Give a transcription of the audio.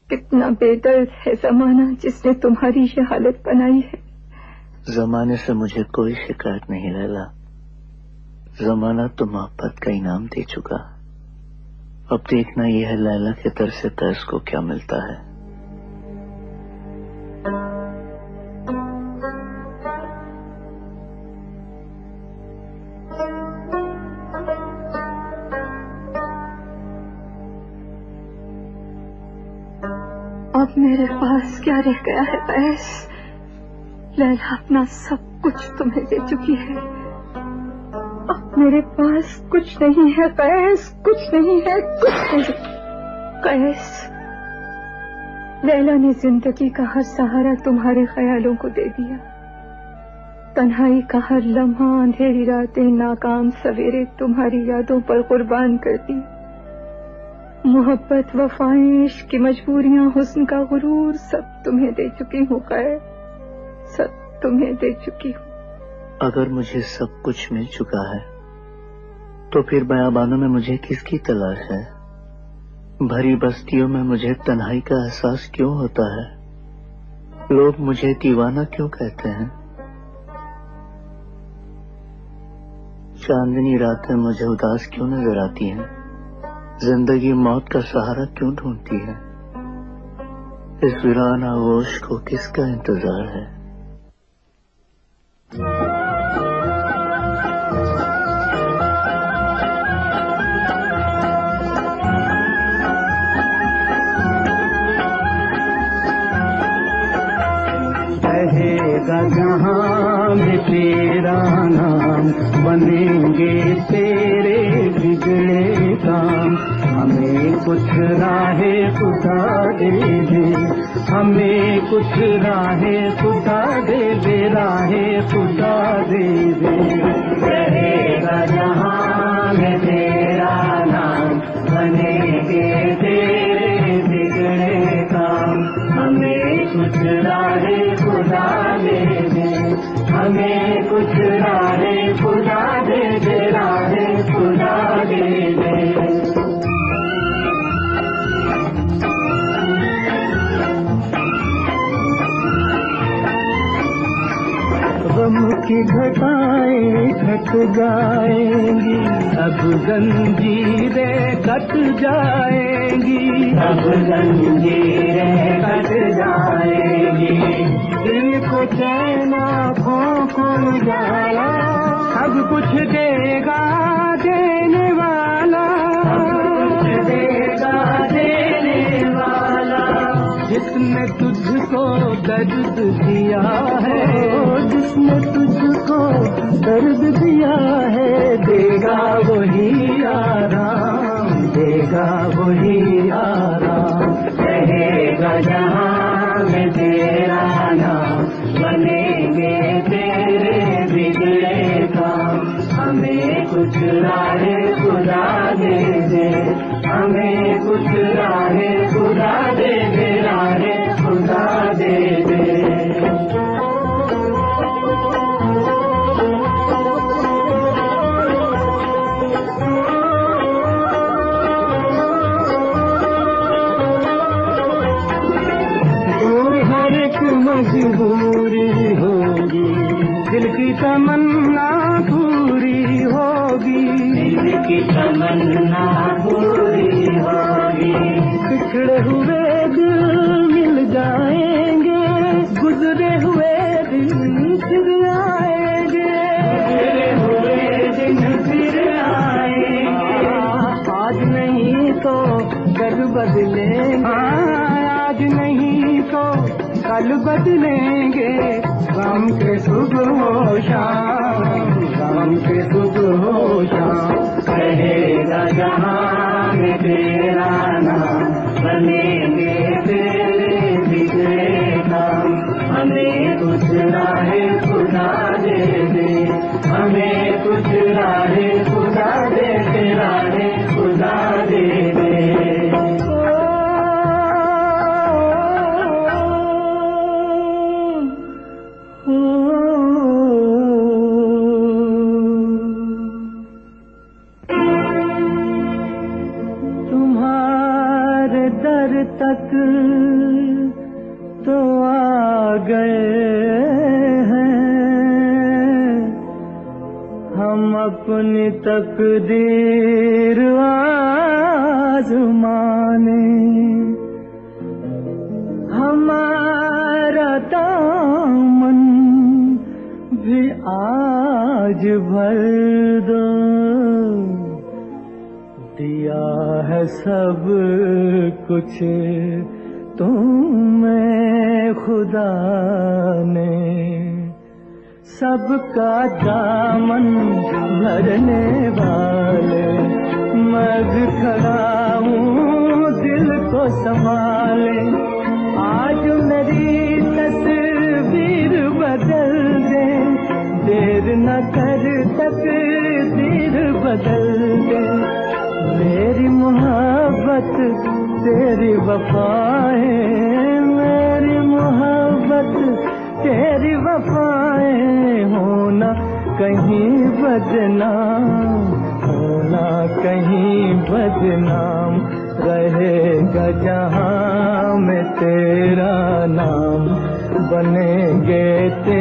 कितना बेदर्द है जमाना जिसने तुम्हारी ये हालत बनाई है। जमाने से मुझे कोई शिकायत नहीं लैला। जमाना तो मोहब्बत का इनाम दे चुका। अब देखना यह है लैला के दर से तरस को क्या मिलता है। अब मेरे पास क्या रह गया है कैस? लैला अपना सब कुछ तुम्हें दे चुकी है। अब मेरे पास कुछ नहीं है कैस, कुछ नहीं है, कुछ नहीं। कैस, लैला ने जिंदगी का हर सहारा तुम्हारे ख्यालों को दे दिया। तन्हाई का हर लम्हा, अंधेरी रातें, नाकाम सवेरे तुम्हारी यादों पर कुर्बान कर दी। मोहब्बत, वफाएं, इश्क की मजबूरियां, हुस्न का गुरूर सब तुम्हें दे चुकी हूँ कैस, सब तुम्हें दे चुकी हूँ। अगर मुझे सब कुछ मिल चुका है तो फिर बयाबानों में मुझे किसकी तलाश है? भरी बस्तियों में मुझे तन्हाई का एहसास क्यों होता है? लोग मुझे दीवाना क्यों कहते हैं? चांदनी रातें मुझे उदास क्यों नजर आती हैं? जिंदगी मौत का सहारा क्यों ढूंढती है? इस वीरान आगोश को किसका इंतजार है? रहेगा जहां में तेरा नाम, बनेंगे तेरे बिगड़े काम। हमें कुछ राहे खुदा दे दे, हमें कुछ राहे खुदा दे दे, राहे खुदा दे दे। रहेगा जहां में तेरा नाम, बनेंगे तेरे बिगड़े काम। हमें कुछ राहे खुदा दे दे, हमें कुछ राहे खुदा दे दे, राहे खुदा दे दे। गम की घटाएं घट जाएंगी, अब जंजीरें कट जाएंगी, अब जंजीरें कट जाएंगी। दिल को चैन आँखों को उजाला, सब कुछ देगा देने वाला, सब कुछ देगा देने वाला। जिसने तुझको दर्द दिया है, जिसने तुझको दर्द दिया है, देगा वही आराम, देगा वही आराम। रहेगा जहां में तेरा नाम, बनेंगे तेरे बिगड़े काम। हमें कुछ राहे खुदा दे दे, हमें कुछ राहे खुदा दे दे, राहे खुदा दे दे। हर एक मजबूरी होगी, दिल की तमन्ना पूरी होगी, दिल की तमन्ना पूरी होगी। बिछड़े हुए दिल मिल जाएंगे, गुजरे हुए दिन फिर आएंगे, गुजरे हुए दिन फिर आएंगे। आज नहीं तो कल बदलेंगे, आज नहीं तो कल बदलेंगे। गम के सुबह हो शाम, गम के सुबह हो शाम। रहेगा जहां में तेरा नाम, बनेंगे तेरे बिगड़े काम। हमें कुछ राहे खुदा दे दे, हमें कुछ राहे खुदा दे दे, राहे खुदा दे दे। तो आ गए हैं, हम अपनी तकदीर आज़माने। हमारा दामन भी आज भर दो, दिया है सब कुछ तुम्हें खुदा ने। सबका दामन भरने वाले मैं भी खड़ा हूँ दिल को संभाले। आज मेरी तस्वीर बदल दे, देर न कर तकदीर बदल दे। मेरी मोहब्बत तेरी वफाएं, मेरी मोहब्बत तेरी वफाएं। होना कहीं बदनाम, होना कहीं बदनाम, रहेगा जहां में तेरा नाम। बनेंगे